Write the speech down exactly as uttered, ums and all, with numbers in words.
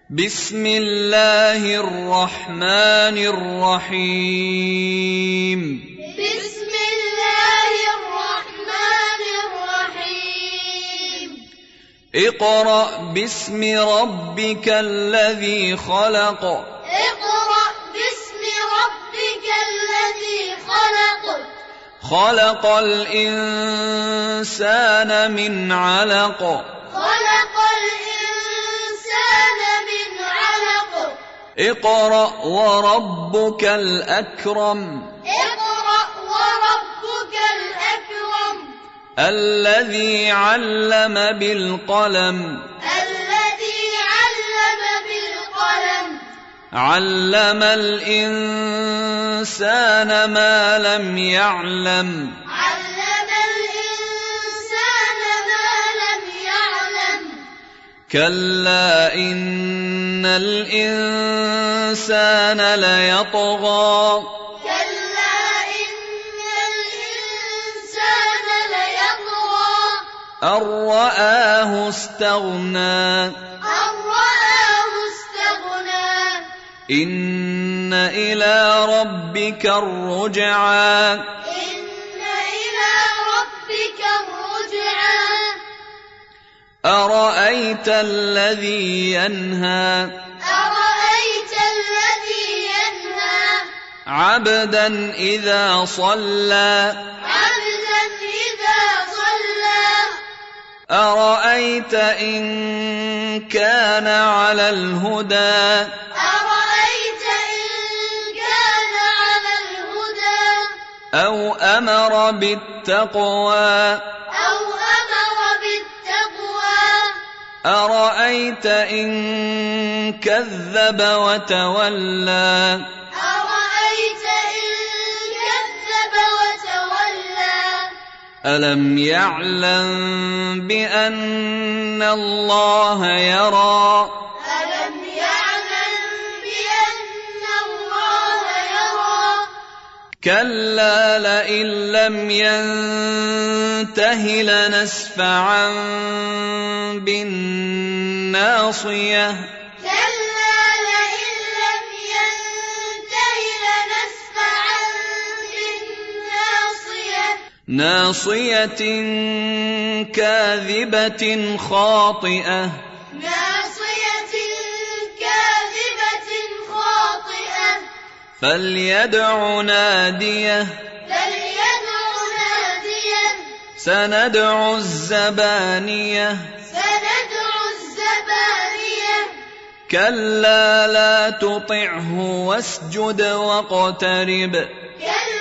بسم الله الرحمن الرحيم بسم الله الرحمن الرحيم اقرأ باسم ربك الذي خلق اقرأ باسم ربك الذي خلق خلق الإنسان من علق خلق الإنسان من علق اقرأ وربك الأكرم اقرأ وربك الأكرم الذي علم بالقلم الذي علم بالقلم علم الإنسان ما لم يعلم علم الإنسان ما لم يعلم كلا إن الإنسان ليطغى كلا إن الإنسان ليطغى أن رآه استغنى أن رآه استغنى إن إلى ربك الرجعى إن إلى ربك الرجعى أرأيت الذي ينهى أرأيت الذي ينهى عبدا إذا صلى عبدا إذا صلى أرأيت إن كان على الهدى أرأيت إن كان على الهدى أو أمر بالتقوى أو أمر بالتقوى أرأيت إن كذب وتولى أرأيت إن كذب وتولى ألم يعلم بأن الله يرى ألم يعلم بأن الله يرى كلا لئن لم ينته لنسفعا بالناصية كلا لئن لم ينته لنسفعا بالناصية ناصية كاذبة خاطئة ناصية كاذبة خاطئة فليدع ناديه فليدع ناديه سندع الزبانية سندع الزبانية كلا لا تطعه واسجد واقترب كلا